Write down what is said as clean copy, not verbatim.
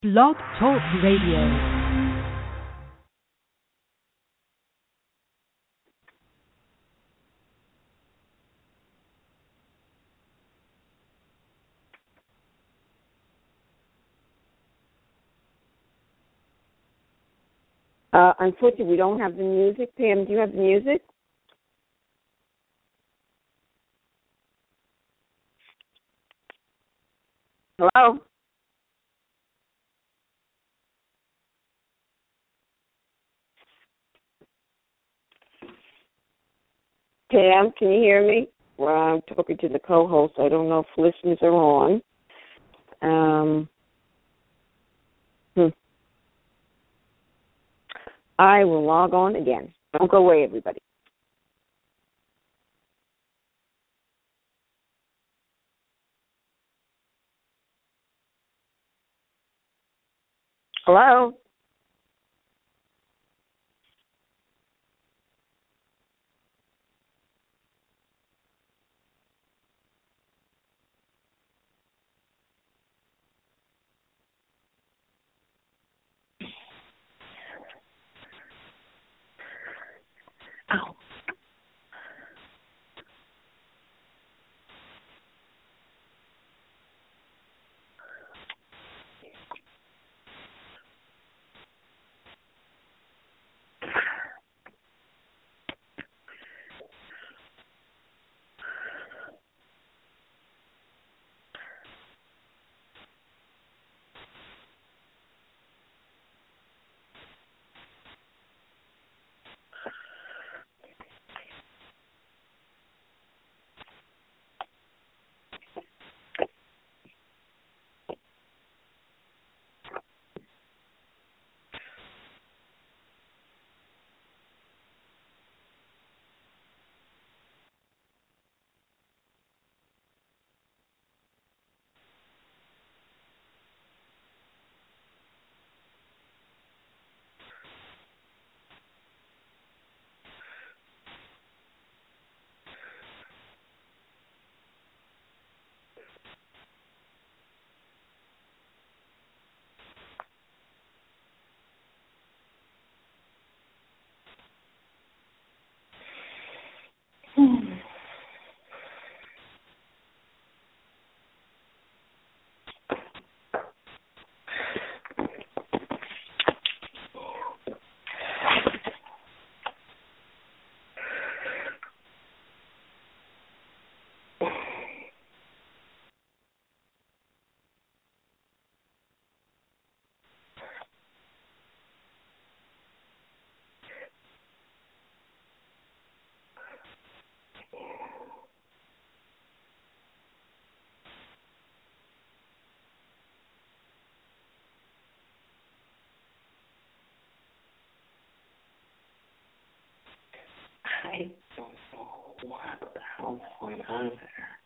Blog Talk Radio. Unfortunately, we don't have the music. Pam, do you have the music? Hello? Pam, can you hear me? Well, I'm talking to the co-host. I don't know if listeners are on. I will log on again. Don't go away, everybody. Hello? Ow. I don't know what the hell's going on there.